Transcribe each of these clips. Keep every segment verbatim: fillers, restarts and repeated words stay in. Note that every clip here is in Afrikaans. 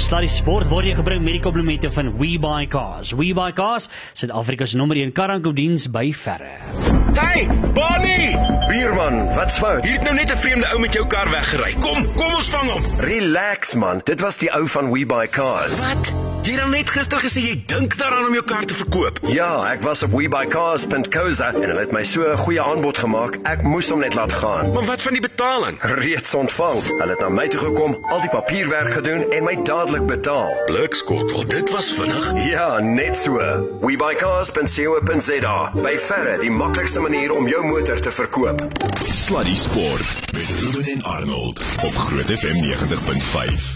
Sluddy Sport word jy gebring met die komplimente van WeBuyCars. WeBuyCars, Suid-Afrika se nommer een karankodiens by verre. Hey, Bonnie! Buurman, wat's fout? Hier het nou net 'n vreemde ou met jou kar weggery. Kom, kom ons vang hom. Relax man, dit was die ou van WeBuyCars. Wat? Jy het dan net gister gesê jy dink daaraan om jou kar te verkoop. Ja, ek was op webuycars punt co za en hulle het my so 'n goeie aanbod gemaak, ek moes hom net laat gaan. Maar wat van die betaling? Reeds ontvang. Hulle het na my toe gekom, al die papierwerk gedoen en my dadelik betaal. Blikskottel, dit was vinnig. Ja, net so. webuycars punt co punt za. By verre die maklikste manier om jou motor te verkoop. Sluddy Sport met Ruben en Arnold op Groot F M negentig punt vyf.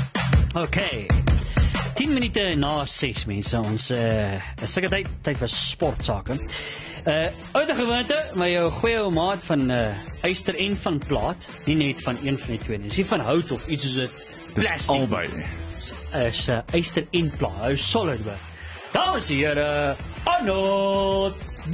Okay. tien minute na ses mense, ons uh, is seker tyd, tyd vir sportsake. Uh, uit die gewoonte, my jou goeie ou maat van uh, yster en van plaat, nie net van een van die twee nie, dis nie van hout of iets soos 'n plastic. Dis albei. Is, is uh, yster en plaat, hy is solid be. Dames en here, Arnold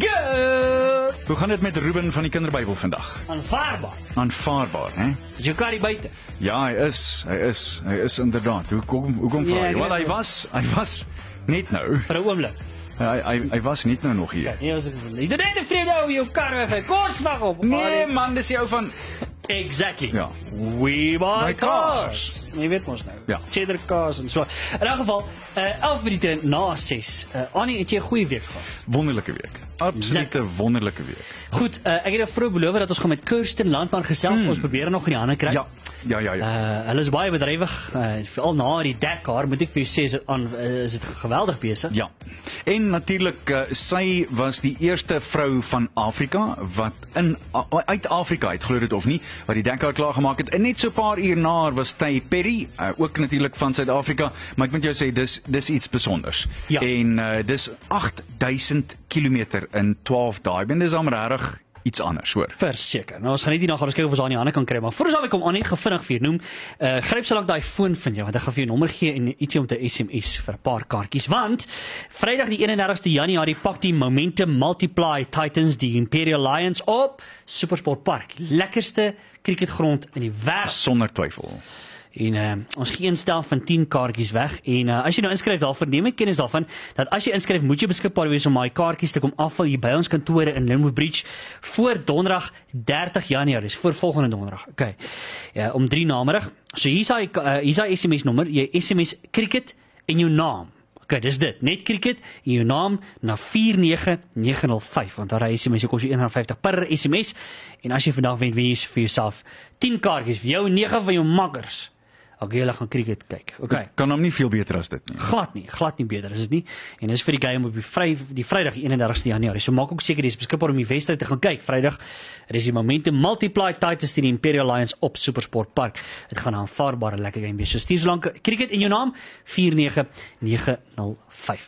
Good! Hoe gaan dit met Ruben van die Kinderbybel vandag? Aanvaarbaar. Aanvaarbaar, hè? Is jou kar hier buite? Ja, hy is, hy is, hy is inderdaad. Hoe kom, hoe kom Ja, vra ek jy? Wel, weet hy wel. was, hy was net nou. Vir 'n oomblik. Hy, hy, hy was net nou nog hier. Nee, was ek nie. Dit net 'n vreemde ou jou kar weg. Kom ons wag op. Nee man, dis die ou van... Exactly. Ja. We buy Buy cars. Jy weet mos nou. Ja. Cheddar cars en so. In elk geval, uh, elf minute na ses. Uh, Annie, het jy 'n goeie week gehad? Wonderlike week. Absolute wonderlike week. Goed, uh, ek het jou vroeg beloof dat ons gaan met Kirsten Landman gesels, Hmm. ons probeer nog in die hande kry. Ja, ja, ja, ja. Uh, hulle is baie bedrywig, uh, veral na die Dakar, moet ek vir jou sê, is dit aan uh, is dit geweldig besig. Ja. En natuurlik, uh, sy was die eerste vrou van Afrika wat in uh, uit Afrika uit, glo dit of nie, wat die Dakar klaar gemaak het. En net so 'n paar uur na haar was Ty Perry, uh, ook natuurlik van Suid-Afrika, maar ek moet jou sê dis dis iets besonders. Ja. En uh, dis agt duisend kilometer in twaalf dae. Ben dis amregtig iets anders, hoor. Verseker. Nou ons gaan net hier na gaan ons kyk of ons haar in die hande kan kry, maar voor ons daarby kom aan net gevinnig vir jou noem. Uh gryp so lank daai foon van jou want ek gaan vir jou nommer gee en ietsie om te S M S vir 'n paar kaartjies want Vrydag die eenendertigste Januarie pak die Momentum Multiply Titans die Imperial Lions op Supersport Park. Lekkerste cricketgrond in die wêreld. Sonder twyfel. En uh, ons gee een stel van tien kaartjies weg en uh, as jy nou inskryf daarvoor, neem ek kennis daarvan dat as jy inskryf, moet jy beskikbaar wees om daai kaartjies te kom afval hier by ons kantore in Limwood Bridge voor donderdag dertig Januarie, dis voor volgende donderdag. Okay. Ja, om drie namiddag. So hier's hy uh, hier's hy S M S nommer, jy S M S cricket en jou naam. Okay, dis dit. Net cricket en jou naam na vier nege nege nul vyf want daar is S M S kos jou een rand vyftig per S M S en as jy vandag wen, wees vir jouself tien kaartjies vir jou en nege van jou makkers. Okay, julle gaan cricket kyk. Okay. Kan hom nie veel beter as dit nie. Glad nie, glad nie beter is dit nie. En dis vir die game op die vry die Vrydag die eenendertigste Januarie. So maak ook seker dis beskikbaar om die wedstryd te gaan kyk. Vrydag is die Momentum Multiply Titans teen die Imperial Lions op Supersport Park. Dit gaan 'n aanvaarbare lekker game wees. So stuur so lank cricket in jou naam vier nege nege nul vyf.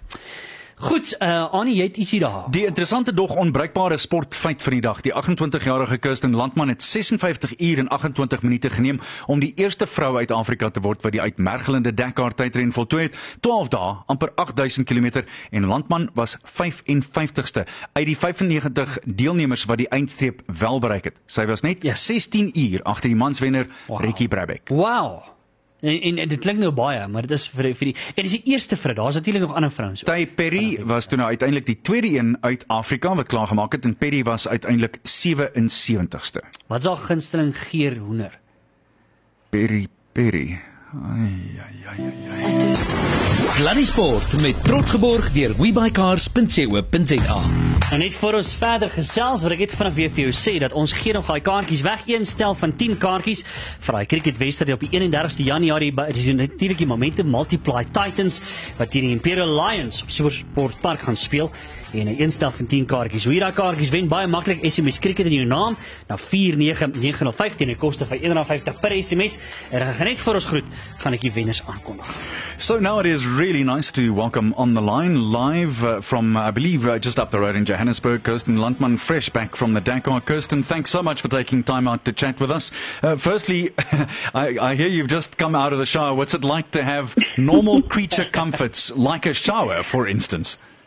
Goed, uh, Annie, jy het ietsie daar. Die interessante dog onbruikbare sportfeit van die dag. Die agt-en-twintigjarige Kirsten Landman het ses en vyftig uur en agt en twintig minute geneem om die eerste vrou uit Afrika te word wat die uitmergelende Dakar tydren voltooi het. twaalf dae, amper agt duisend kilometer en Landman was vyf en vyftigste uit die vyf en negentig deelnemers wat die eindstreep wel bereik het. Sy was net Ja. sestien uur agter die manswenner Wow. Ricky Brabeck. Wow. En, en, en dit klink nou baie, maar dit is vir, vir die en dis die eerste vrou. Daar's natuurlik nog ander vrouens. Ty Perry was toe nou uiteindelik die tweede een uit Afrika wat klaar gemaak het en Perry was uiteindelik sewe en sewentigste. Wat is haar gunsteling geur hoender? Perry Perry. Ai ai ai ai. ai. Sluddy Sport met trots geborg deur webuycars punt co punt za. En net voor ons verder gesels, wil ek net vanaf weer vir jou sê dat ons gee nog daai kaartjies weg, een stel van tien kaartjies vir daai cricketwedstryd op die eenendertigste Januarie. Dit is natuurlik die Momentum Multiply Titans wat teen die Imperial Lions op Supersport Park gaan speel. En 'n stel van tien kaartjies. Hoe jy daai kaartjies wen, baie maklik. S M S cricket in jou naam na vier nege nege nul vyf teen 'n koste van een rand vyftig per S M S. En dan gaan net voor ons groet, gaan ek die wenners aankondig. So now it is really nice to welcome on the line live uh, from, uh, I believe, uh, just up the road in Johannesburg, Kirsten Landman, fresh back from the Dakar. Kirsten, thanks so much for taking time out to chat with us. Uh, firstly, I, I hear you've just come out of the shower. What's it like to have normal creature comforts like a shower, for instance?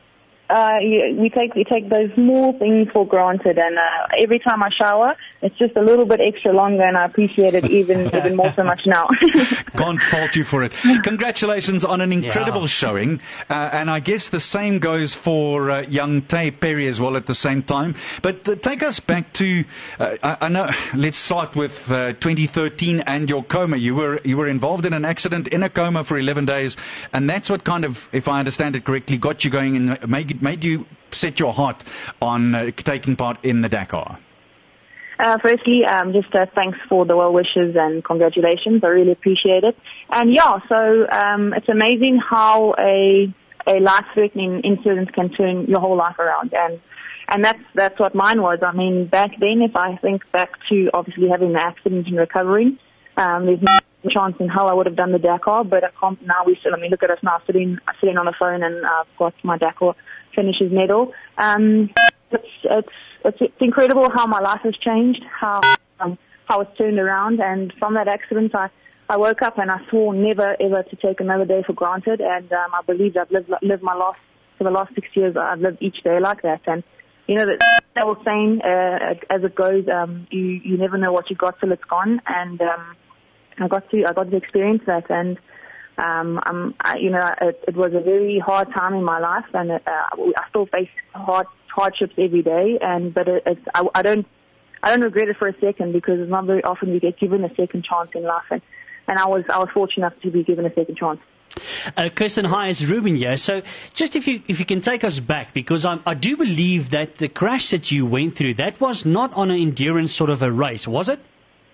uh, you, we take we take those small things for granted, and uh, every time I shower, it's just a little bit extra longer, and I appreciate it even even more so much now. Can't fault you for it. Congratulations on an incredible Yeah. showing, uh, and I guess the same goes for uh, young Tay Perry as well at the same time. But uh, take us back to, uh, I, I know. Let's start with uh, twenty thirteen and your coma. You were you were involved in an accident in a coma for eleven days, and that's what kind of, if I understand it correctly, got you going and made made you set your heart on uh, taking part in the Dakar. Uh, firstly, um, just uh, thanks for the well wishes and congratulations. I really appreciate it. And yeah, so um, it's amazing how a a life-threatening incident can turn your whole life around, and and that's that's what mine was. I mean, back then, if I think back to obviously having the accident and recovering, um, there's no chance in hell I would have done the Dakar. But I can't, now we still. I mean, look at us now, sitting sitting on the phone, and I've got my Dakar finishes medal. Um, it's it's It's, it's incredible how my life has changed, how um, how it's turned around, and from that accident, I, I woke up and I swore never ever to take another day for granted, and um, I believe I've lived lived my last for the last six years. I've lived each day like that, and you know that that old saying, uh, as it goes, um, you you never know what you got till it's gone, and um, I got to I got to experience that, and um, I'm I, you know it, it was a very hard time in my life, and uh, I still face hard. hardships every day, and but it, it's I, I don't I don't regret it for a second, because it's not very often you get given a second chance in life, and, and I was I was fortunate enough to be given a second chance. Uh, Kirsten, hi, it's Ruben here. So just if you if you can take us back, because I, I do believe that the crash that you went through, that was not on an endurance sort of a race, was it?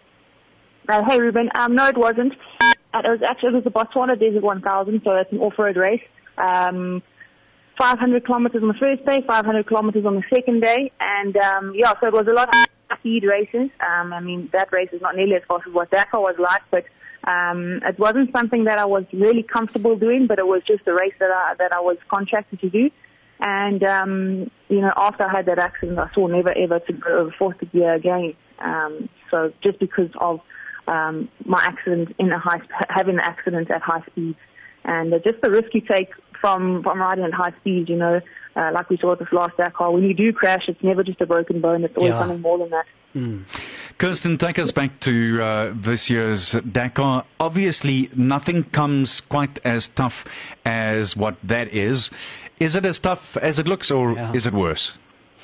Uh, hey Ruben, um, no it wasn't. Uh, it was actually it was the Botswana Desert one thousand, so it's an off-road race. Um, five hundred kilometers on the first day, five hundred kilometers on the second day, and um, yeah, so it was a lot of speed races. Um, I mean, that race is not nearly as fast as what Dakar was like, but um, it wasn't something that I was really comfortable doing, but it was just a race that I that I was contracted to do. And um, you know, after I had that accident, I swore never ever to go over fourth gear again. Um, so just because of um, my accident in a high, having the accident at high speeds, and uh, just the risk you take from from riding at high speed, you know, uh, like we saw at this last Dakar. When you do crash, it's never just a broken bone. It's always Yeah. something more than that. Mm. Kirsten, take us back to uh, this year's Dakar. Obviously, nothing comes quite as tough as what that is. Is it as tough as it looks, or Yeah. is it worse?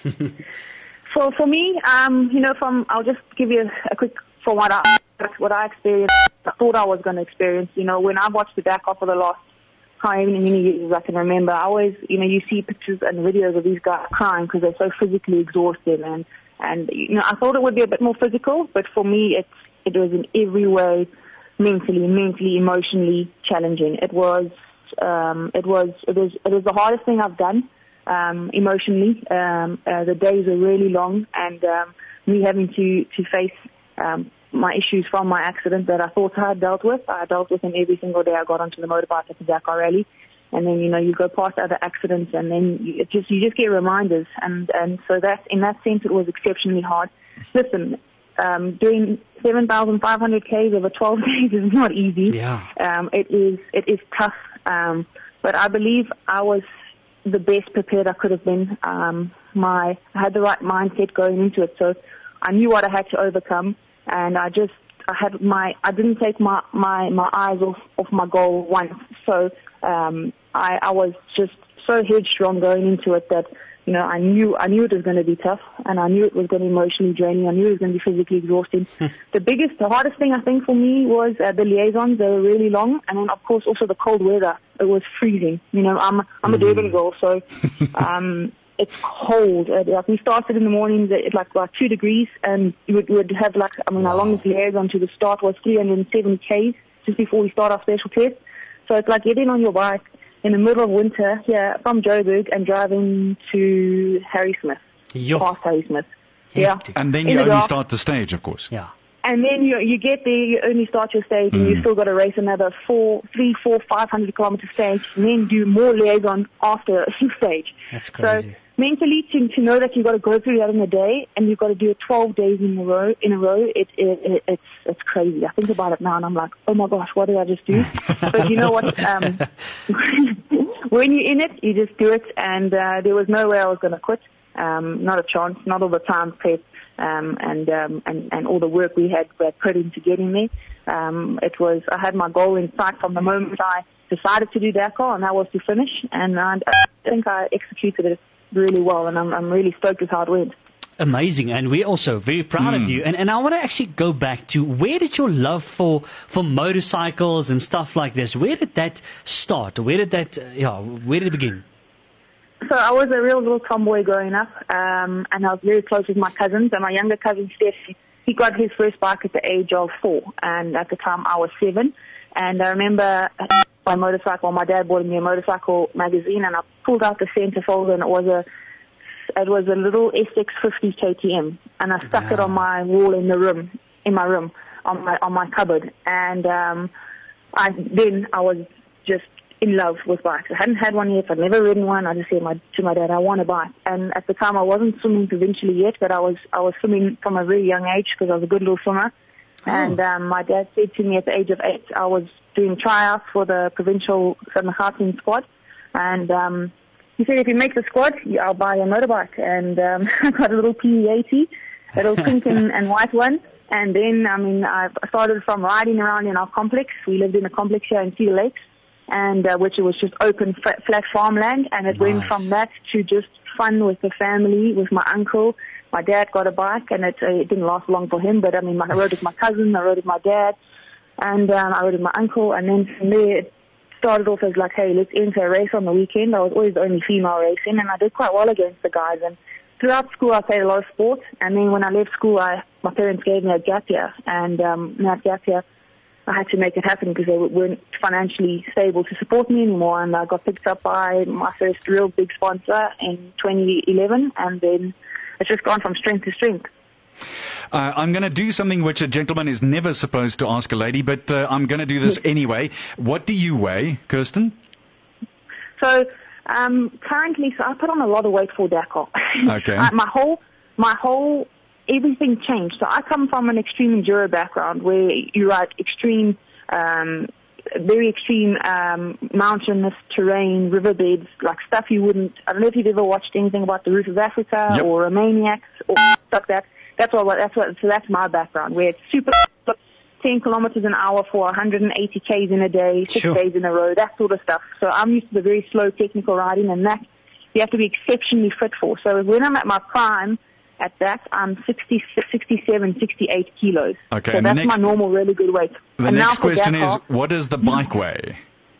For for me, um, you know, from I'll just give you a, a quick from what I what I experienced. I thought I was going to experience. You know, when I watched the Dakar for the last however many years I can remember, I always, you know, you see pictures and videos of these guys crying because they're so physically exhausted, and and you know, I thought it would be a bit more physical, but for me, it's it was in every way mentally, mentally, emotionally challenging. It was, um, it was, it was, it was the hardest thing I've done. Um, emotionally, um, uh, the days were really long, and um, me having to to face um, my issues from my accident that I thought I had dealt with. I dealt with them every single day I got onto the motorbike at the Dakar Rally, and then you know you go past other accidents, and then you it just you just get reminders, and and so that in that sense it was exceptionally hard. Listen, um, doing seven thousand five hundred Ks over twelve days is not easy. Yeah. Um, it is it is tough, um, but I believe I was the best prepared I could have been. Um, my I had the right mindset going into it, so I knew what I had to overcome, and I just I had my I didn't take my my, my eyes off, off my goal once. So um, I, I was just so headstrong going into it that you know I knew I knew it was going to be tough, and I knew it was going to be emotionally draining. I knew it was going to be physically exhausting. The biggest, the hardest thing I think for me was uh, the liaisons. They were really long, and then of course also the cold weather. It was freezing. You know, I'm I'm a Durban girl, so um, it's cold. Uh, like we started in the mornings at like like two degrees, and we would, we would have like I mean our longest liaison to the start was three hundred seventy Ks just before we start our special test. So it's like getting on your bike in the middle of winter here from Joburg and driving to Harrismith, Yo. past Harrismith. Yeah. Hectic. And then In you the only dark. start the stage, of course. Yeah. And then you you get there, you only start your stage, and Mm. you still got to race another four, three, four, five hundred kilometer stage, and then do more liaison after a stage. That's crazy. So mentally, to to know that you've got to go through that in a day, and you've got to do it twelve days in a row, in a row, it, it, it it's it's crazy. I think about it now, and I'm like, oh my gosh, what did I just do? But you know what? Um, when you're in it, you just do it, and uh, there was no way I was going to quit. Um, not a chance. Not all the time prep um, and, um, and and all the work we had, we had put into getting there. Um, it was I had my goal in sight from the moment I decided to do Dakar, and that was to finish. And I, I think I executed it really well, and I'm, I'm really stoked with how it went. Amazing, and we're also very proud mm. of you. And, and I want to actually go back to where did your love for, for motorcycles and stuff like this, where did that start? Where did that, uh, yeah, where did it begin? So I was a real little tomboy growing up, um, and I was very close with my cousins. And my younger cousin, Steph, he got his first bike at the age of four, and at the time I was seven. And I remember my motorcycle, my dad bought me a motorcycle magazine, and I pulled out the center folder, and it was a It was a little S X fifty K T M, and I stuck wow. it on my wall in the room, in my room, on my on my cupboard. And um, I then I was just in love with bikes. I hadn't had one yet. I'd never ridden one. I just said my, to my dad, I want a bike. And at the time, I wasn't swimming provincially yet, but I was I was swimming from a very young age because I was a good little swimmer. Oh. And um, my dad said to me at the age of eight, I was doing tryouts for the provincial Southern Gauteng squad, and um, he said, if you make the squad, I'll buy a motorbike. And um, I got a little P E eighty, a little pink and, and white one. And then, I mean, I started from riding around in our complex. We lived in a complex here in Cedar Lakes, and uh, which was just open, flat, flat farmland. And it nice. went from that to just fun with the family, with my uncle. My dad got a bike, and it, uh, it didn't last long for him. But, I mean, I rode with my cousin, I rode with my dad, and um, I rode with my uncle. And then from there, it started off as like, hey, let's enter a race on the weekend. I was always the only female racing, and I did quite well against the guys. And throughout school, I played a lot of sport. And then when I left school, I, my parents gave me a gap year. And um, in that gap year, I had to make it happen because they weren't financially stable to support me anymore. And I got picked up by my first real big sponsor in twenty eleven. And then it's just gone from strength to strength. Uh, I'm going to do something which a gentleman is never supposed to ask a lady, but uh, I'm going to do this anyway. What do you weigh, Kirsten? So um, currently, so I put on a lot of weight for Dakar. Okay. I, my whole, my whole, everything changed. So I come from an extreme enduro background where you ride extreme, um, very extreme um, mountainous terrain, riverbeds, like stuff you wouldn't. I don't know if you've ever watched anything about the Roof of Africa yep. or Romaniacs or stuff like that. That's what, that's what, so that's my background, where it's super, ten kilometers an hour for one hundred eighty Ks in a day, six sure. days in a row, that sort of stuff. So I'm used to the very slow technical riding, and that you have to be exceptionally fit for. So when I'm at my prime at that, I'm sixty, sixty-seven, sixty-eight kilos. Okay. So that's next, my normal really good weight. The and next now question Dakar, is, what does the bike weigh?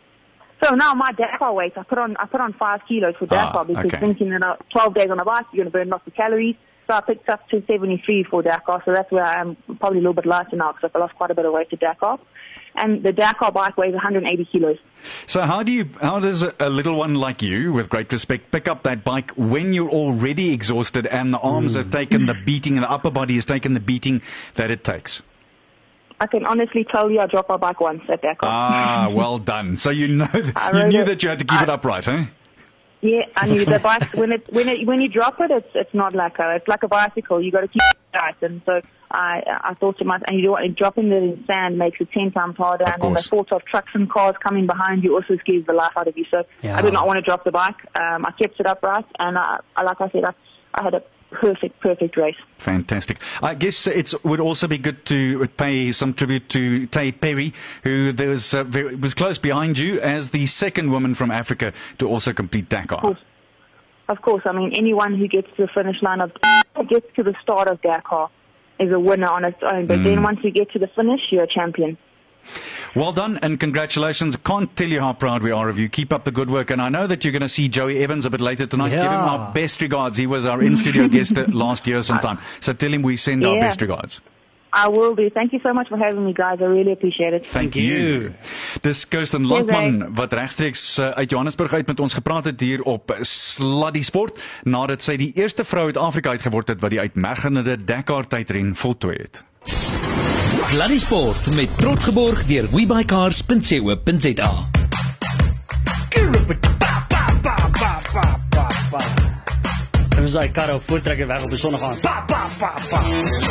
So now my Dakar weight, I put on, I put on five kilos for Dakar ah, because okay. thinking that uh, twelve days on a bike, you're going to burn lots of calories. So I picked up to seventy-three for Dakar, so that's where I am, probably a little bit lighter now because I've lost quite a bit of weight to Dakar. And the Dakar bike weighs one hundred eighty kilos. So how do you, how does a, a little one like you, with great respect, pick up that bike when you're already exhausted and the arms mm. have taken the beating and the upper body has taken the beating that it takes? I can honestly tell you I dropped my bike once at Dakar. Ah, well done. So you know, that, you knew it, that you had to keep I, it upright, eh? Yeah, I knew the bike when it when it when you drop it, it's it's not like a it's like a bicycle. You got to keep it tight, and so I I thought to myself, and you know what, dropping it in sand makes it ten times harder. Of and course. Then the thought of trucks and cars coming behind you also scares the life out of you. So yeah. I did not want to drop the bike. Um, I kept it upright, and I, I like I said, I, I had a perfect perfect race. Fantastic. I guess it would also be good to pay some tribute to Tay Perry, who there was, uh, very, was close behind you as the second woman from Africa to also complete Dakar. Of course. Of course. I mean, anyone who gets to the finish line of gets to the start of Dakar is a winner on its own. But mm. then once you get to the finish, you're a champion. Well done and congratulations. Can't tell you how proud we are of you. Keep up the good work. And I know that you're going to see Joey Evans a bit later tonight. Yeah. Give him our best regards. He was our in-studio guest last year sometime. So tell him we send yeah. our best regards. I will do. Thank you so much for having me, guys. I really appreciate it. Thank, Thank you. Dis Kirsten Landman wat regstreeks uh, uit Johannesburg uit met ons gepraat het hier op Sluddy Sport nadat sy die eerste vrou uit Afrika uitgeword het wat die uitmergelende Dakar tydren voltooi het. Sluddy Sport met trots geborg deur webuycars punt co punt za. En we zijn kar op voortrekken weg op de zonnig aan. Pa, pa, pa, pa.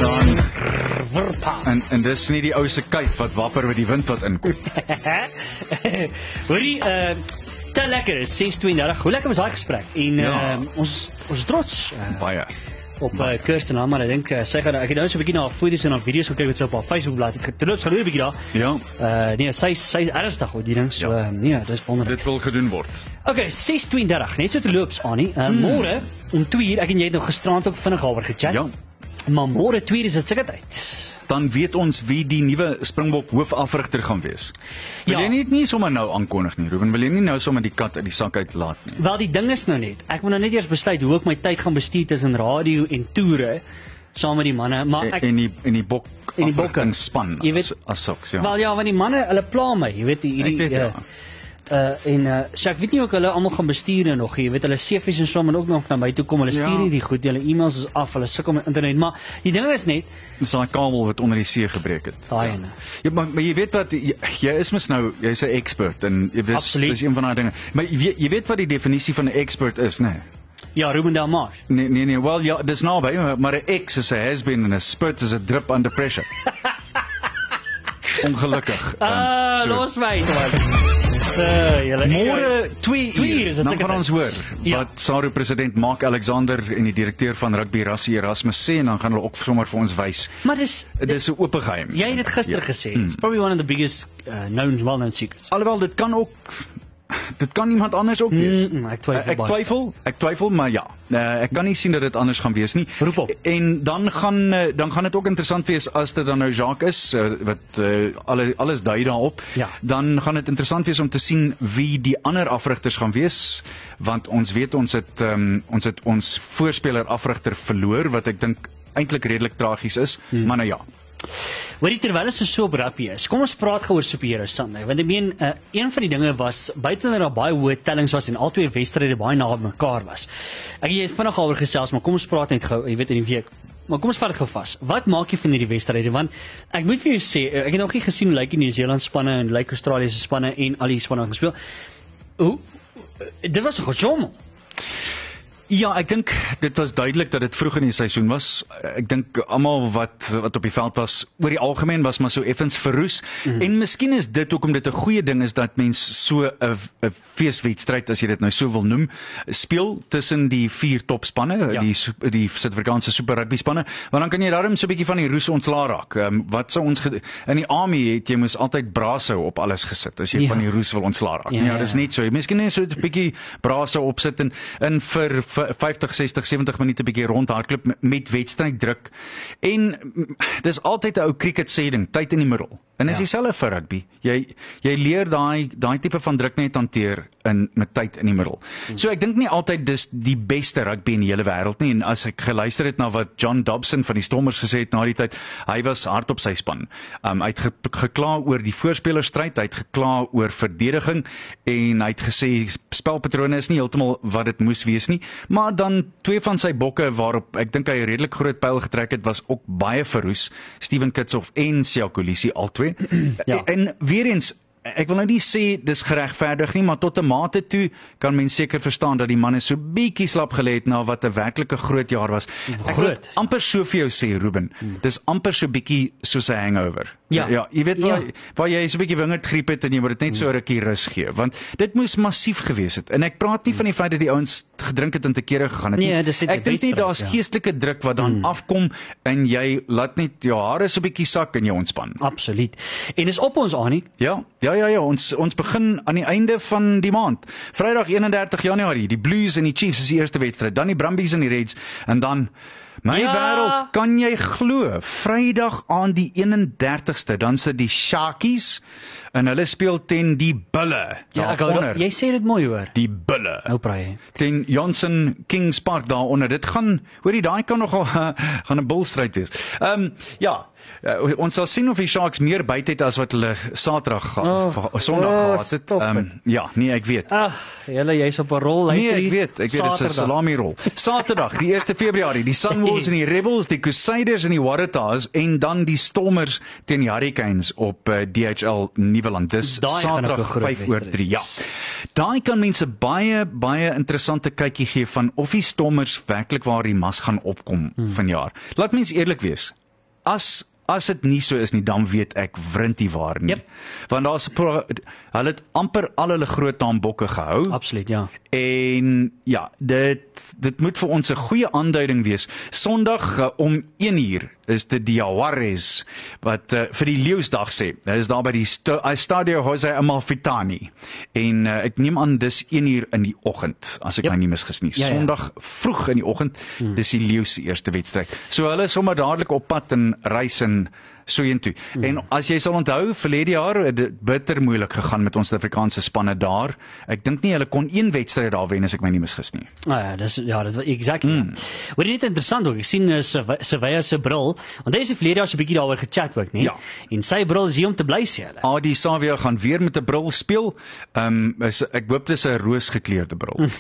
Dan, en, en dis nie die ouse kuif wat wapper met die wind wat inkom. Hoorie, uh, Te lekker, is ses tweeëndertig. Hoe lekker was daai gesprek? En Ja. uh, ons ons trots uh, Baie. op uh, Kirsten aan, maar ek dink uh, sy gaan ek het nou so 'n bietjie na haar foto's en haar video's gekyk wat sy op haar Facebook blaai. Ek het terloops gaan 'n bietjie daar. Ja, Uh nee, sy sy is ernstig oor die ding. So Ja. uh, nee, dis wonderlik. dit wil gedoen word. Okay, ses tweeëndertig. Net so terloops aan nie. Uh, Hmm. Môre om twee uur, ek en jy het nog gisterand ook vinnig daaroor gechat. Ja. Maar môre twee uur is dit seker tyd. Dan weet ons wie die nuwe Springbok hoofafrigter gaan wees. Wil Ja. jy nie nie sommer nou aankondig nie, Ruben? Wil jy nie nou sommer die kat uit die sak uitlaat nie? Wel, die ding is nou net, ek moet nou net eers besluit hoe ek my tyd gaan bestuur tussen radio en toere saam met die manne, maar En, ek en die en die bok En die bokke. afrigtingsspan Jy weet- as, as soks, ja. wel ja, want die manne, hulle pla my, jy weet hierdie Ek weet, uh, ja. uh en uh so ek weet nie ook hulle almal gaan bestuur nou nog, jy weet hulle C V's en so moet ook nog na my toe kom. Hulle stuur Ja. nie die goed, hulle e-mails is af, hulle sukkel met internet, maar die ding is net Dis daai kabel wat onder die see gebreek het. daai ene. Ja, maar, maar jy weet wat, jy, jy is mos nou, jy's 'n expert en jy weet, Absoluut. dis een van daai dinge. Maar jy, weet- jy weet wat die definisie van 'n expert is, né? Nee? Ja, Ruben Delmar. Nee, nee, nee, wel ja, dis naby, maar- maar 'n ex is 'n has-been en 'n spurt is 'n drip under pressure. Ongelukkig. um, Ah, so. los my. Uh, julle Môre twee Twee uur uur, is dit dan seker gaan ons tyd. hoor Ja. wat SARU president Mark Alexander en die direkteur van rugby Rassie Erasmus sê en dan gaan hulle ook sommer vir ons wys. Maar dis Dit is 'n oop geheim. jy het dit gister Ja. gesê. Hmm. It's probably one of the biggest uh, known well-known secrets. Alhoewel dit kan ook dit kan iemand anders ook wees. Mm, ek twyfel ek baie twyfel, ek twyfel, maar ja. Uh, ek kan nie sien dat dit anders gaan wees nie. Roep op. En dan gaan uh, dan gaan dit ook interessant wees as dit dan nou Jacques is uh, wat uh, alle alles dui daarop. Ja. Dan gaan dit interessant wees om te sien wie die ander afrigters gaan wees, want ons weet ons het um, ons het ons voorspeler afrigter verloor wat ek dink eintlik redelik tragies is, hmm. maar nou ja. Hoorie, terwyl ons so op rugby is, kom ons praat gou oor superheroes Sunday, want ek meen uh, een van die dinge was buite dat daar baie hoë tellings was en al twee wedstryde baie na mekaar was. Ek het jy vinnig daaroor gesels, maar kom ons praat net gou, jy weet in die week. Maar kom ons vat dit gou vas. Wat maak jy van hierdie wedstryde? Want ek moet vir jou sê, ek het nog nie gesien hoe lyk die Nieu-Seeland spanne en lyk Australië se spanne en al die spanne gespeel. Hoe dit was 'n gejommel. Ja, ek dink dit was duidelik dat dit vroeg in die seisoen was. Ek dink almal wat wat op die veld was, oor die algemeen was maar so effens verroes. Mm. En miskien is dit hoekom dit 'n goeie ding is dat mens so 'n 'n feeswedstryd, as jy dit nou so wil noem, speel tussen die vier topspanne, Ja. die die Suid-Afrikaanse Super Rugby spanne, want dan kan jy daarom so 'n bietjie van die roes ontslaa raak. Um, wat sou ons in die army het jy moes altyd brasou op alles gesit as jy Ja. van die roes wil ontslaa raak. Ja, Ja, ja. dis net so. Jy miskien net so 'n bietjie brasou opsit en in vir vyftig, sestig, sewentig minute bietjie rondhardloop met, met wedstryddruk. En mm, dis altyd 'n ou cricket sê ding, tyd in die middel. En dis Ja. dieselfde vir rugby. Jy jy leer daai daai tipe van druk net hanteer in met tyd in die middel. Hmm. So ek dink nie altyd dis die beste rugby in die hele wêreld nie, en as ek geluister het na wat John Dobson van die Stormers gesê het na die tyd, hy was hard op sy span. Um, hy het ge, gekla oor die voorspelerstryd, hy het gekla oor verdediging en hy het gesê spelpatrone is nie heeltemal wat dit moes wees nie, maar dan twee van sy bokke waarop ek dink hy 'n redelik groot pyl getrek het, was ook baie verroes. Steven Kitsoff en Siya Kolisi albei. Ja. En weer eens, ek wil nou nie sê dis geregverdig nie, maar tot 'n mate toe kan mens seker verstaan dat die manne so bietjie slap gelê het na wat 'n werklike groot jaar was. Ek wil Groot. amper so vir jou sê, Ruben, dis amper so bietjie soos 'n hangover. Ja. ja jy weet Ja. waar, waar jy so 'n bietjie wingerdgriep het en jy moet dit net so 'n rukkie rus gee, want dit moes massief gewees het. En ek praat nie van die feit dat die ouens gedrink het en te kere gegaan het nie. Nee, dis net 'n ek dink nie wedstryd, daar's ja. geestelike druk wat dan afkom en jy laat net jou hare so 'n bietjie sak en jy ontspan. Absoluut. En dis op ons aan nie. Ja, ja, ja, ja, ons ons begin aan die einde van die maand. Vrydag eenendertig Januarie, die Blues en die Chiefs is die eerste wedstryd, dan die Brumbies en die Reds en dan my Ja. wêreld, kan jy glo, Vrydag aan die eenendertigste, dan sit die Sharkies en hulle speel ten die Bulle. Ja, ek hou daaronder. jy sê dit mooi hoor. Die Bulle. Nou praai jy. Ten Johnson Kings Park daaronder. Dit gaan, hoorie, daai kan nogal gaan 'n bulstryd wees. Ehm um, ja, uh, ons sal sien of die Sharks meer byt het as wat hulle Saterdag Oh, oh, Sondag oh, gehad het. stop Ehm um, ja, nee, ek weet. Ag, julle jy's op 'n rol, Nee, luister ek hier. weet, ek weet dit is 'n Saterdag. salami rol. Saterdag, die eerste Februarie, die Sunwolves en die Rebels, die Crusaders en die Waratahs en dan die Stormers teen die Hurricanes op uh, D H L Nieuweland. Dis Daai gaan ook 'n Saterdag groot vyf oor wedstryd drie. Ja. Daai kan mense baie baie interessante kykie gee van of die Stormers werklik waar die mas gaan opkom hmm. vanjaar. Laat mens eerlik wees. As as dit nie so is nie, dan weet ek wrintie waar nie. Yep. Want daar's hulle het amper al hulle groot naambokke gehou. Absoluut, ja. En ja, dit dit moet vir ons 'n goeie aanduiding wees. Sondag uh, om een uur is dit die Jaguares wat uh, vir die Leeuwsdag sê. Dit is daar by die st Stadio José Amalfitani. En uh, ek neem aan dis een uur in die oggend, as ek Yep. my nie misgis nie. Ja, ja. Sondag vroeg in die oggend, hmm. dis die Leeuws se eerste wedstryd. So hulle is sommer dadelik op pad en reis en so intoe. Hmm. En as jy sal onthou, verlede jaar het dit bitter moeilik gegaan met ons Suid-Afrikaanse spanne daar. Ek dink nie hulle kon een wedstryd daar wen as ek my nie misgis nie. Ah, ja, dis ja, dit exactly. Hmm. Hoor jy net interessant ook. Ek sien uh, Sevilla se bril, want hy is die verlede jaar so 'n bietjie daaroor gechat ook, nee. Ja. En sy bril is hier om te bly sê hulle. Adi Savia gaan weer met 'n bril speel. Ehm um, ek hoop dis 'n roosgekleurde bril.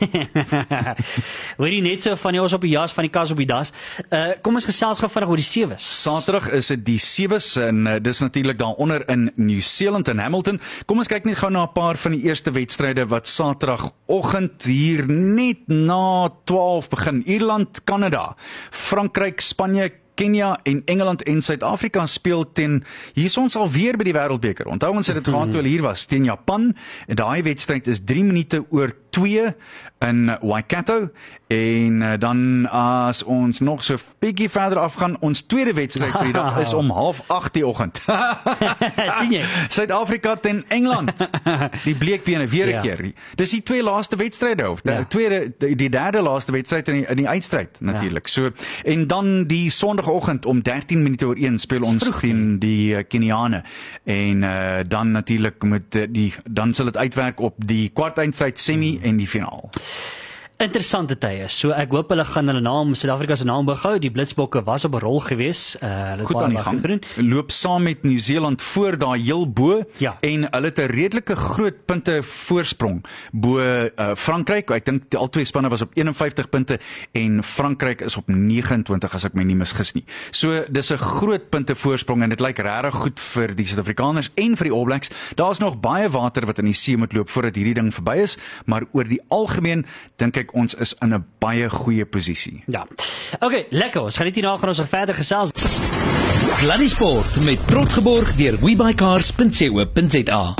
Hoor jy net so van die ons op die jas, van die kas op die das. Uh kom ons gesels gou vinnig oor die sewes. Saterdag is dit die sewes en uh, dis natuurlik daaronder in New Zealand en Hamilton. Kom ons kyk net gou na 'n paar van die eerste wedstryde wat Saterdagoggend hier net na twaalf begin. Ierland, Kanada, Frankryk, Spanje, Kenia en Engeland en Suid-Afrika speel teen, hier is ons alweer by die Wêreldbeker. Onthou ons het dit gehad toe hulle hier was, teen Japan, en daai wedstryd is drie minute oor twee in Waikato, en uh, dan as ons nog so bietjie verder afgaan, ons tweede wedstryd vir die dag is om half agt die oggend. Sien jy? Suid-Afrika teen Engeland, die bleekbene weer 'n Ja. keer. Dis die twee laaste wedstryde, of die, Ja. tweede, die, die derde laaste wedstryd in die, in die eindstryd natuurlik. So, en dan die Sondagoggend om dertien minute oor een speel ons vroeg, teen die uh, Keniane, en uh, dan natuurlik met uh, die, dan sal dit uitwerk op die kwartfinale, semi en die finaal. Interessante tye. So ek hoop hulle gaan hulle naam, Suid-Afrika se naam behou. Die Blitsbokke was op 'n rol gewees. Uh, hulle het Goed baie aan die wat gang, gedoen. loop saam met Nieu-Seeland voor daar heel bo, Ja. en hulle het 'n redelike groot punte voorsprong bo uh, Frankryk. Ek dink al twee spanne was op een en vyftig punte en Frankryk is op nege en twintig as ek my nie misgis nie. So dis 'n groot punte voorsprong en dit lyk regtig goed vir die Suid-Afrikaners en vir die All Blacks. Daar's nog baie water wat in die see moet loop voordat hierdie ding verby is, maar oor die algemeen dink ek ons is in 'n baie goeie posisie. Ja. Okay, lekker. Ons gaan net hierna gaan ons verder gesels. Sluddy Sport met trots geborg deur webycars punt co punt za.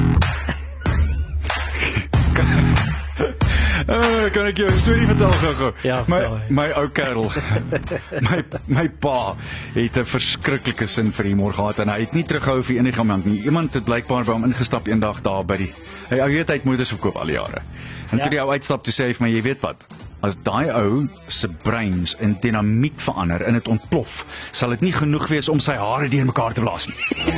Uh, kan ek jou 'n storie vertel gou-gou? Ja, my vertel. my ou kerel. my my pa het 'n verskriklike sin vir humor gehad en hy het nie teruggehou vir enige iemand nie. Iemand het blykbaar by hom ingestap eendag daar by die hy ou weet hy het motors verkoop al die jare. En Ja. toe die ou uitstap toe sê hy vir my, jy weet wat? As daai ou se breins in dinamiet verander en dit ontplof, sal dit nie genoeg wees om sy hare deurmekaar te blaas nie.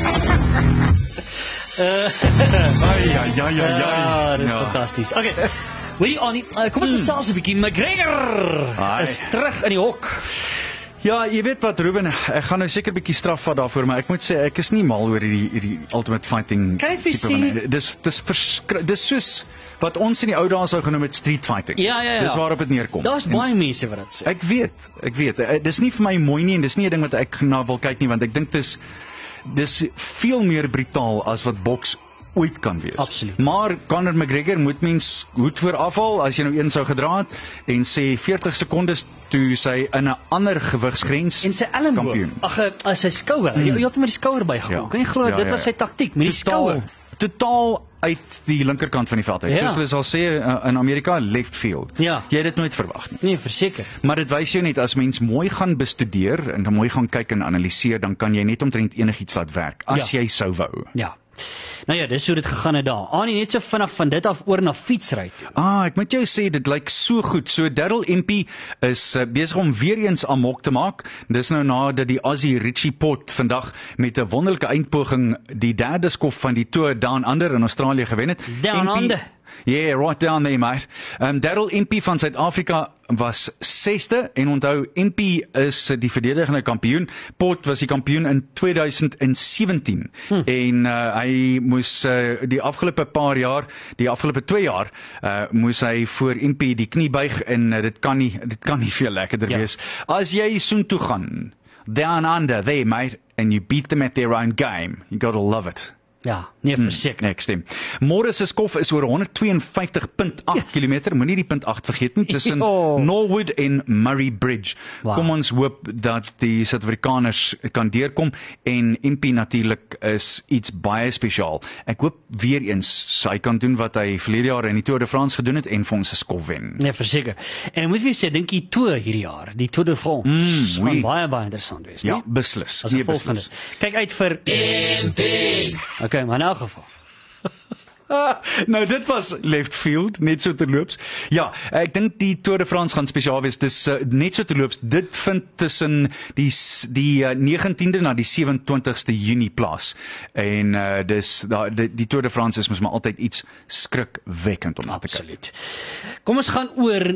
Ai ai ai ai Ja, ai. dis fantasties. Okay. Hoorie Annie, uh, kom ons gesels 'n bietjie. McGregor Ai. is terug in die hok. Ja, jy weet wat Ruben, ek gaan nou seker 'n bietjie straf vat daarvoor, maar ek moet sê ek is nie mal oor hierdie hierdie Ultimate Fighting. Kan ek vir tipe sê- van- Dis dis verskrik, dis soos wat ons in die ou dae sou genoem het street fighting. Ja, ja, ja. Dis waarop dit neerkom. Daar's En baie mense wat dit sê. Ek weet, ek weet. Eh, Dis nie vir my mooi nie en dis nie 'n ding wat ek na wil kyk nie, want ek dink dis dis veel meer brutaal as wat boks ooit kan wees. Absoluut. Maar Conor McGregor moet mens hoed voor afhaal as jy nou een sou gedra het en sê veertig sekondes toe sy in 'n ander gewigsgrens En sy elmboog, kampioen. ag uh, sy skouer, mm. jy het met die skouer bygekom. Ja. Kan jy glo Ja, dit ja, was ja. sy taktiek met die Totaal- skouer. Totaal uit die linkerkant van die veld uit. Ja. Soos hulle sal sê uh, in Amerika, left field. Ja. Jy het dit nooit verwag nie. Nee, verseker. Maar dit wys jou net as mens mooi gaan bestudeer en dan mooi gaan kyk en analiseer, dan kan jy net omtrent enigiets laat werk as Ja. jy sou wou. Ja. Nou ja, dis hoe dit gegaan het daar. Annie net so vinnig van dit af oor na fietsry toe. Ah, ek moet jou sê dit lyk so goed. So Darryl Impey is uh, besig om weer eens amok te maak. Dis nou nadat die Aussie Richie Port vandag met 'n wonderlike eindpoging die derde skof van die Tour Down Under in Australië gewen het. Down Impey- Under. Yeah, right down there, mate. Um, Darryl Impey van Suid-Afrika was sesde en onthou Impey is die verdedigende kampioen. Port was die kampioen in tweeduisend sewentien hm. en uh, hy moes uh, die afgelope paar jaar, die afgelope twee jaar, uh, moes hy voor Impey die knie buig en uh, dit kan nie dit kan nie veel lekkerder Ja. wees. As jy soontoe gaan, down under there, mate, and you beat them at their own game, you got to love it. Ja, nee, verseker. Nee, ek stem. Môre se skof is oor honderd twee en vyftig komma agt Yes. kilometer, moenie die punt agt vergeet nie, tussen Jo. Norwood en Murray Bridge. Wow. Kom ons hoop dat die Suid-Afrikaners kan deurkom en M P natuurlik is iets baie spesiaal. Ek hoop weer eens hy kan doen wat hy verlede jaar in die Tour de France gedoen het en vir ons 'n skof wen. Nee, verseker. En moet jy sê, dink die Tour hierdie jaar, die Tour de France, Mm, gaan oei. baie baie interessant wees, Ja, nee? beslis. As Nee, gevolg van dit. beslis. Kyk uit vir M P. Okay, maar in elk geval. Ah, nou dit was left field, net so terloops. Ja, ek dink die Tour de France gaan spesiaal wees. Dis uh, net so terloops. Dit vind tussen die s- die uh, negentiende na die sewe-en-twintigste Junie plaas. En uh, dis da, die, die Tour de France is mos maar altyd iets skrikwekkend om na te kyk. Absoluut. Kom ons gaan oor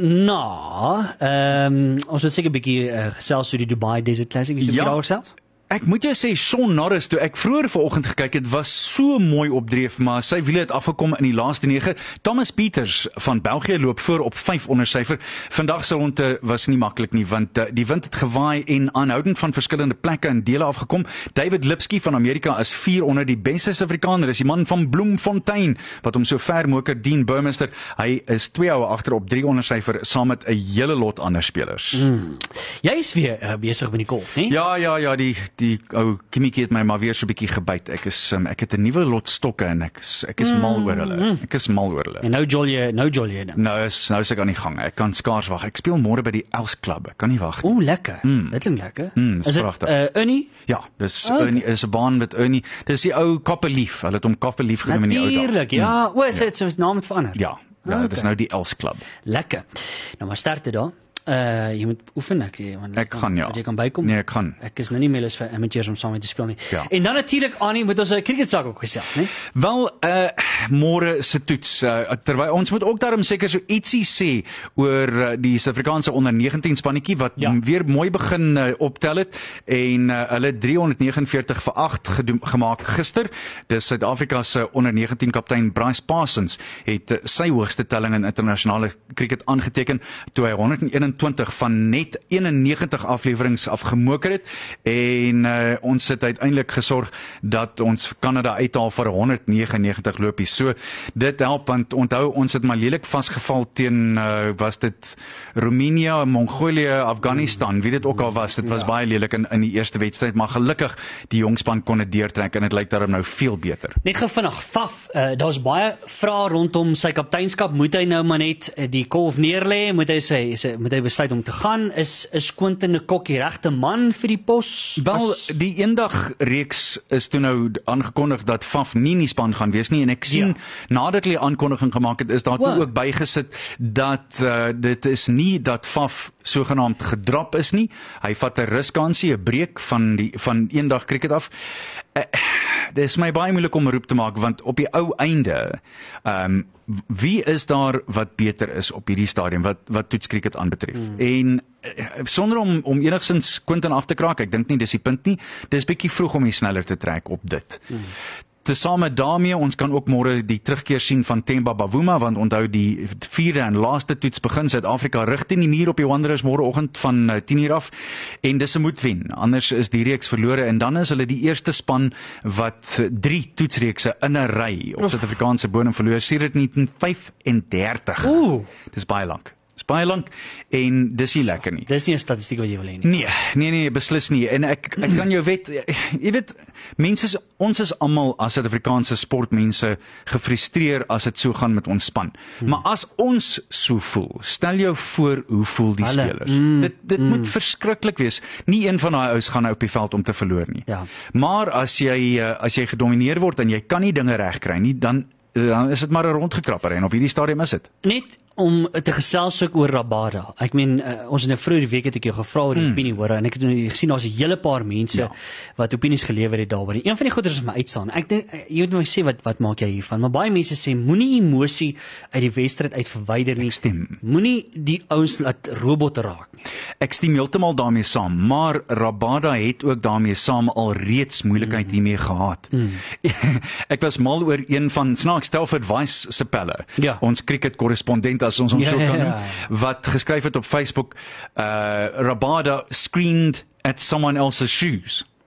na, ehm um, ons wil seker 'n bietjie uh, gesels oor die Dubai Desert Classic. Wie se Ja. daaroor gesels? Ek moet jou sê, Shaun Norris, toe ek vroeër vanoggend gekyk het, was so mooi opdreef, maar sy wiele het afgekom in die laaste nege. Thomas Pieters van België loop voor op vyf onder syfer. Vandag se ronde was nie maklik nie, want uh, die wind het gewaai en aanhoudend van verskillende plekke en dele afgekom. David Lipsky van Amerika is vier onder. Die beste Suid-Afrikaner is die man van Bloemfontein, wat hom so ver moker, Dean Burmester. Hy is twee houe agter op drie onder syfer, saam met 'n hele lot ander spelers. Hmm. Jy is weer uh, besig met die golf, né? Ja, ja, ja, die die ou Kimmetjie het my maar weer so 'n bietjie gebyt. Ek is um, ek het 'n nuwe lot stokke en ek is, ek is mm. mal oor hulle. Ek is mal oor hulle. En nou jol jy, nou jol jy dan. Nou is nou is ek aan die gang. Ek kan skaars wag. Ek speel môre by die Els Club. Ek kan nie wag nie. Ooh, lekker. Mm. Dit klink lekker. Mm, dis is dit pragtig. uh, Ernie? Ja, dis Okay. Ernie is 'n baan met Ernie. Dis die ou Kappelief. Hulle het hom Kappelief genoem in die ou dae. Natuurlik. Ja, Mm. o, is dit so sy naam het verander? Ja, ja, Okay. dis nou die Els Club. Lekker. Nou maar sterkte daar. Uh jy moet oefen ek jy, want Ek gaan ja. dat jy kan bykom. Nee, ek gaan. Ek is nou nie meer lus vir amateurs om saam met te speel nie. Ja. En dan natuurlik Annie met ons 'n cricketsak ook gesels, né? Wel, uh môre se toets, uh, terwyl ons moet ook daarom seker so ietsie sê oor uh, die Suid-Afrikaanse onder negentien spannetjie wat Ja. m- weer mooi begin uh, optel het en uh, hulle driehonderd negenenveertig vir agt gedoen, gemaak gister. Dis Suid-Afrika se onder negentien kaptein Bryce Parsons het uh, sy hoogste telling in internasionale cricket aangeteken toe hy honderd eenentwintig van net eenennegentig afleweringe afgemoker het en uh, ons het uiteindelik gesorg dat ons Kanada uithaal vir honderd negenennegentig lopies. So dit help want onthou ons het maar lelik vasgeval teen uh, was dit Roemenië, Mongolië, Afghanistan, wie dit ook al was. Dit was ja. baie lelik in in die eerste wedstryd, maar gelukkig die jongspan kon dit deurtrek en dit lyk daarom nou veel beter. Net gou vinnig, Faf, uh, daar's baie vrae rondom sy kapteinskap. Moet hy nou maar net uh, die kolf neerlê? Moet hy sy, sy moet hy besluit om te gaan? Is is Quinton de Kock die regte man vir die pos? Wel, As, die eendag reeks is toe nou aangekondig dat Faf nie in die span gaan wees nie en ek sien Ja. nadat hulle die aankondiging gemaak het, is daar toe Wow. ook bygesit dat uh, dit is nie dat Faf sogenaamd gedrap is nie. Hy vat 'n ruskansie, 'n breek van die van eendag cricket af. Uh, dit is my baie moeilik om 'n roep te maak want op die ou einde, ehm um, wie is daar wat beter is op hierdie stadium wat wat toetskriket aanbetref? Mm. En uh, sonder om om enigsins Quinton af te kraak, ek dink nie dis die punt nie. Dis bietjie vroeg om die sneller te trek op dit. Mm. Tesame daarmee, ons kan ook môre die terugkeer sien van Themba Bavuma, want onthou die vierde en laaste toets begin Suid-Afrika rig teen die muur op die Wanderers môreoggend van uh, tien uur af en dis 'n moet wen. Anders is die reeks verlore en dan is hulle die eerste span wat uh, drie toetsreekse in 'n ry op Suid-Afrikaanse bodem verloor sedert negentien vyf-en-dertig. Ooh, Dis baie lank. Dis baie lank en dis nie lekker nie. dis nie 'n statistiek wat jy wil hê nie. Nee, nee nee, beslis nie. En ek ek kan jou wet, jy weet, mense is, ons is almal as Suid-Afrikaanse sportmense gefrustreer as dit so gaan met ons span. Hmm. Maar as ons so voel, stel jou voor hoe voel die Hulle, spelers. mm, dit dit mm. moet verskriklik wees. Nie een van daai ouens gaan nou op die veld om te verloor nie. Ja. Maar as jy uh, as jy gedomeineer word en jy kan nie dinge regkry nie, dan dan is dit maar 'n rondgekrapper en op hierdie stadium is dit. Net om te gesels ook oor Rabada. Ek meen uh, ons het nou vroeër die week het ek jou gevra oor die Hmm. opinie hoor en ek het nou gesien daar's 'n hele paar mense Ja. wat opinies gelewer het daaroor. Een van die goeders wat my uitstaan. Ek dink uh, jy moet my sê wat wat maak jy hiervan? Maar baie mense sê moenie emosie uit die wedstryd uit verwyder nie. Ek stem. Moenie die ouens laat robotte raak nie. Ek stem heeltemal daarmee saam, maar Rabada het ook daarmee saam al reeds moeilikheid hiermee gehad. Mm. Ek was mal oor een van snaaks Stelford Wise se pelle. Ja. Ons cricket korrespondent as ons hom Ja, so kan ja, noem, ja. wat geskryf het op Facebook, uh Rabada screamed at someone else's shoes.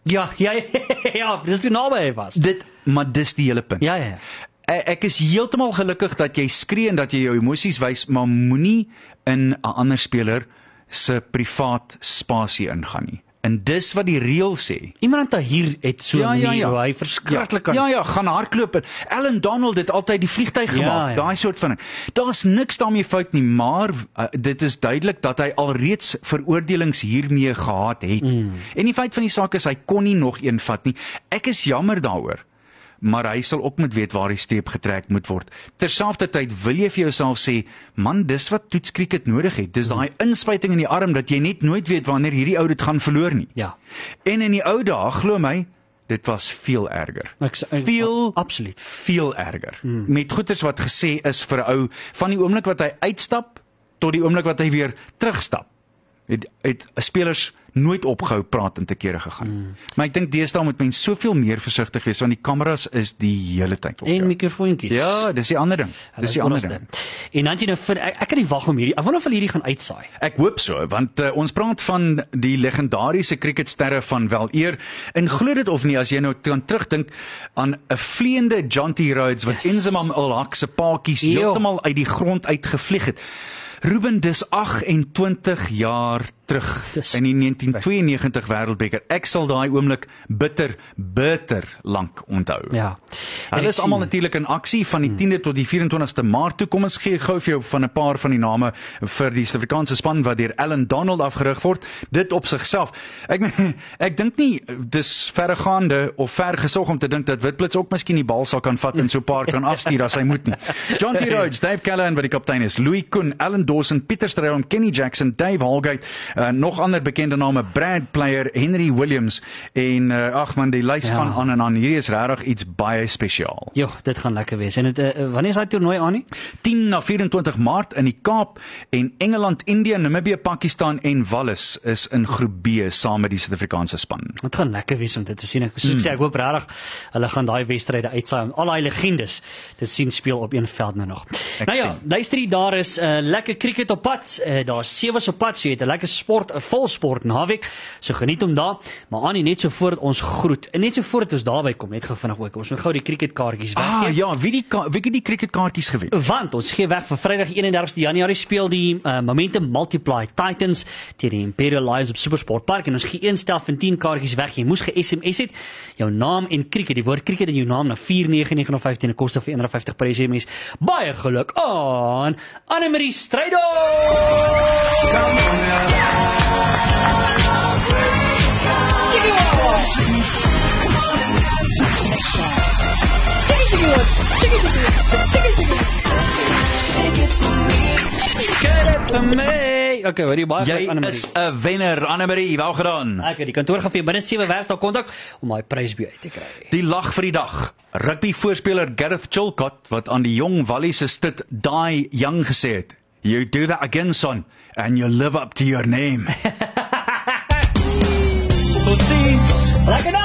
Ja, ja, ja, dis toe naby hy was. Dit, maar dis die hele punt. Ja, ja. Ek is heeltemal gelukkig dat jy skree en dat jy jou emosies wys, maar moenie in 'n ander speler se privaat spasie ingaan nie. En dis wat die reël sê. Iemand hier het so ja, ja, ja. hoe hy verskriklik ja, kan. ja, ja, gaan hardloop. En Alan Donald het altyd die vliegtuig gemaak, Ja, ja. daai soort van ding. Daar's niks daarmee fout nie, maar uh, dit is duidelik dat hy alreeds veroordelings hiermee gehad het. Mm. En die feit van die saak is hy kon nie nog een vat nie. Ek is jammer daaroor. Maar hy sal ook moet weet waar die streep getrek moet word. Terselfdertyd wil jy vir jouself sê, man, dis wat toetskriket nodig het. Dis daai inspuiting in die arm dat jy net nooit weet wanneer hierdie ou dit gaan verloor nie. Ja. En in die ou dae, glo my, dit was veel erger. Ek, ek, Veel, absoluut. veel erger. Hmm. Met goeders wat gesê is vir 'n ou, van die oomblik wat hy uitstap, tot die oomblik wat hy weer terugstap, het, het spelers nooit opgehou praat en te kere gegaan. Hmm. Maar ek dink deesdae moet mens soveel meer versigtig wees, want die kameras is die hele tyd op En jou. mikrofoontjies. Ja, dis die ander ding. Dis die ander ding. En dan jy nou vind, ek, ek kan nie wag om hierdie, ek wonder of hulle hierdie gaan uitsaai. Ek hoop so, want uh, ons praat van die legendariese cricketsterre van wel eer, en glo dit of nie, as jy nou kan terugdink aan 'n vleiende John T. Rhodes, wat Yes. Inzamam ul Haq se paadjies Jo. heeltemal uit die grond uitgevlieg het. Ruben, dis agt en twintig jaar terug Dis in die negentien tweeënnegentig Wêreldbeker. Ek sal daai oomblik bitter, bitter lank onthou. Ja. En Hulle ek is almal sien- natuurlik in aksie van die tiende tot die vyf en twintigste Maart toe. Kom ons gee gou vir jou van 'n paar van die name vir die Suid-Afrikaanse span wat deur Alan Donald afgerig word. Dit op sigself. Ek ek dink nie dis verregaande of ver gesog om te dink dat Witblits ook miskien die bal sal kan vat en so 'n paar kan afstuur as hy moet nie. John T. Rhodes, Dave Callahan wat die kaptein is, Louis Koen, Alan Dawson, Pieter Strydom, Kenny Jackson, Dave Holgate, uh, nog ander bekende name, Brad Player, Henry Williams en uh, ag man, die lys Ja. gaan aan en aan. Hierdie is regtig iets baie spesiaal. Jo, dit gaan lekker wees. En dit uh, wanneer is daai toernooi aan nie? tien na vyf en twintig Maart in die Kaap, en Engeland, India, Namibië, Pakistan en Wallis is in groep B saam met die Suid-Afrikaanse span. Dit gaan lekker wees om dit te sien. Ek soos ek sê, ek hoop regtig hulle gaan daai wedstryde uitsaai om al daai legendes te sien speel op een veld nou nog. Ek nou ja, sien. luister hier, daar is 'n uh, lekker cricket op pad. Uh, daar's sewe op pad, so jy het 'n lekker sport, 'n vol sport naweek. So geniet hom daar. Maar Annie, net so voordat ons groet en net so voordat ons daarby kom, net gou vinnig ook. Ons moet gou die cricketkaartjies Ah weggee. ja, wie die ka- wie het die cricketkaartjies gewen? Want ons gee weg vir Vrydag eenendertigste Januarie speel die uh, Momentum Multiply Titans teen die Imperial Lions op Supersport Park, en ons gee een stel van tien kaartjies weg. Jy moes ge-S M S het jou naam en cricket, die woord cricket in jou naam na vier nege nege vyf teen 'n koste van een vyftig per S M S. Baie geluk aan Anne-Marie Strydom. Vir my. Okay, hoorie baie Jy geluk Anne-Marie. is 'n wenner, Anne-Marie, wel gedaan. Ek het die kantoor gaan vir jou binne sewe werksdae kontak om daai prysbue uit te kry. Die lag vir die dag. Rugby voorspeler Gareth Chilcott wat aan die jong Wallis se stit Daai Young gesê het, "You do that again, son, and you live up to your name." Tot ziens. Lekker